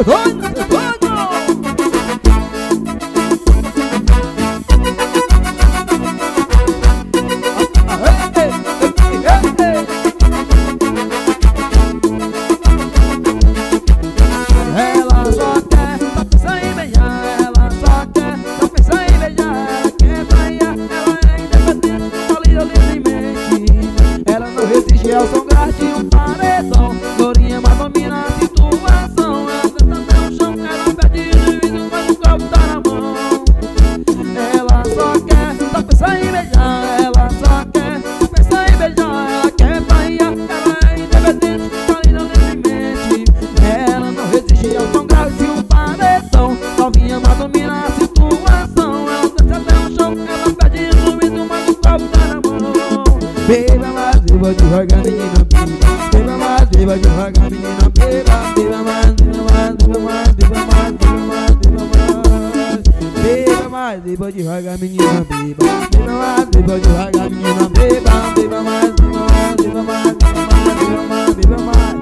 É o som grave de um paredão. Lourinha, mas domina a situação. Ela senta até o chão, ela perde juízo, mas o copo tá na mão. Ela só quer, só pensa em beijar. Ela só quer, só pensa em beijar. Ela quer Bahia, ela é independente, tá linda livremente. Ela não resiste ao som grave de um paredão. Novinha, mas domina a situação. Ela senta até o chão, ela perde juízo, mas o copo tá na mão. Beba mais, beba devagar, menina, beba mais, beba devagar, menina, beba mais, beba mais, beba mais, beba mais, beba mais, beba devagar, menina, beba mais, beba devagar, menina, beba mais, beba mais, beba mais, beba mais.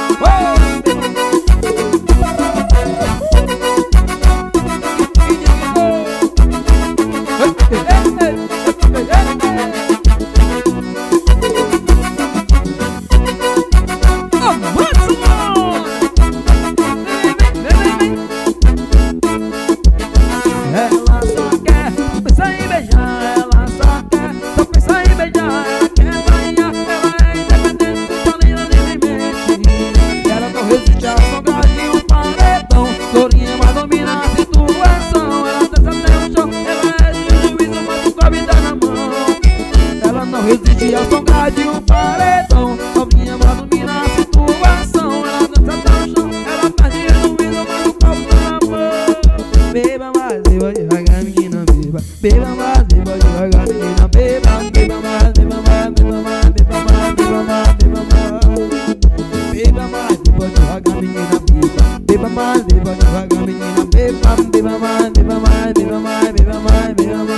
Ela só quer, só pensa em beijar. Ela só quer, só pensa em beijar. Ela quer Bahia, ela é independente, tá linda livremente. Ela não resiste ao som grave de um paredão. Lourinha, mas domina a situação. Ela desce até o chão, ela é de juízo, mas o cobre tá na mão. Ela não resiste ao som grave de um paredão. Lourinha, mas domina a situação. Ela desce até o chão, ela perde juízo, mas o cobre tá na mão. Beba mais, beba devagar, menina, beba. Beba mais, beba devagar, menina, beba. Beba mais, beba mais, beba mais, beba mais, beba mais, beba mais. Beba mais, beba devagar, menina, beba. Beba mais, beba devagar, menina, beba. Beba mais, beba mais, beba mais, beba mais, beba mais.